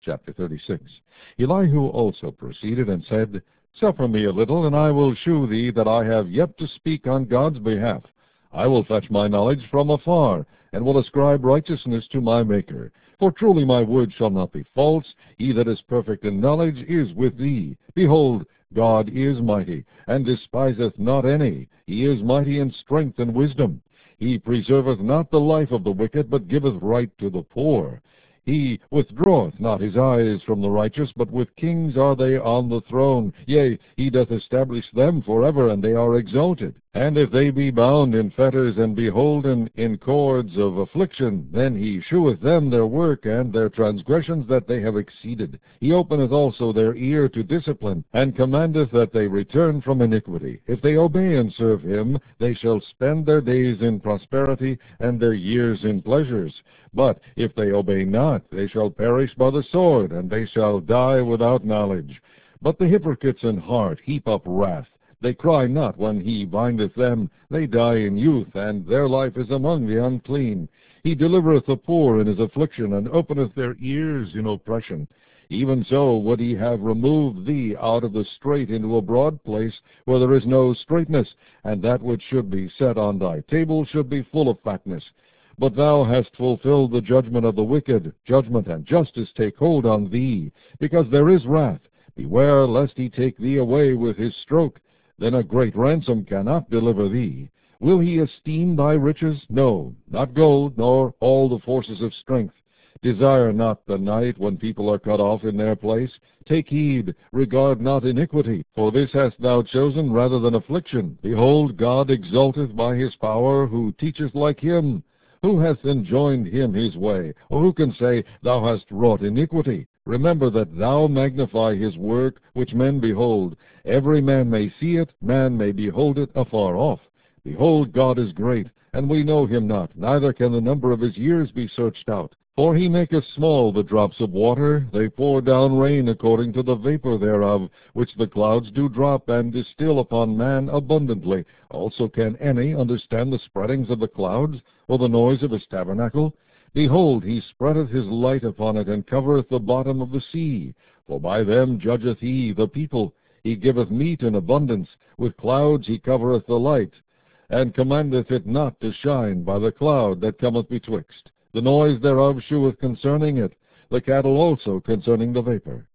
Chapter 36. Elihu also proceeded and said, Suffer me a little, and I will shew thee that I have yet to speak on God's behalf. I will fetch my knowledge from afar, and will ascribe righteousness to my Maker. For truly my word shall not be false. He that is perfect in knowledge is with thee. Behold, God is mighty, and despiseth not any. He is mighty in strength and wisdom. He preserveth not the life of the wicked, but giveth right to the poor. He withdraweth not his eyes from the righteous, but with kings are they on the throne. Yea, he doth establish them forever, and they are exalted. And if they be bound in fetters, and beholden in cords of affliction, then he sheweth them their work, and their transgressions that they have exceeded. He openeth also their ear to discipline, and commandeth that they return from iniquity. If they obey and serve him, they shall spend their days in prosperity, and their years in pleasures. But if they obey not, they shall perish by the sword, and they shall die without knowledge. But the hypocrites in heart heap up wrath. They cry not when he bindeth them. They die in youth, and their life is among the unclean. He delivereth the poor in his affliction, and openeth their ears in oppression. Even so would he have removed thee out of the strait into a broad place, where there is no straightness, and that which should be set on thy table should be full of fatness. But thou hast fulfilled the judgment of the wicked. Judgment and justice take hold on thee, because there is wrath. Beware lest he take thee away with his stroke. Then a great ransom cannot deliver thee. Will he esteem thy riches? No, not gold, nor all the forces of strength. Desire not the night when people are cut off in their place. Take heed, regard not iniquity, for this hast thou chosen rather than affliction. Behold, God exalteth by his power, who teacheth like him. Who hath enjoined him his way? Or who can say, Thou hast wrought iniquity? Remember that thou magnify his work, which men behold. Every man may see it, man may behold it afar off. Behold, God is great, and we know him not, neither can the number of his years be searched out. For he maketh small the drops of water, they pour down rain according to the vapor thereof, which the clouds do drop, and distill upon man abundantly. Also can any understand the spreadings of the clouds, or the noise of his tabernacle? Behold, he spreadeth his light upon it, and covereth the bottom of the sea. For by them judgeth he the people. He giveth meat in abundance. With clouds he covereth the light, and commandeth it not to shine by the cloud that cometh betwixt. The noise thereof sheweth concerning it, the cattle also concerning the vapor.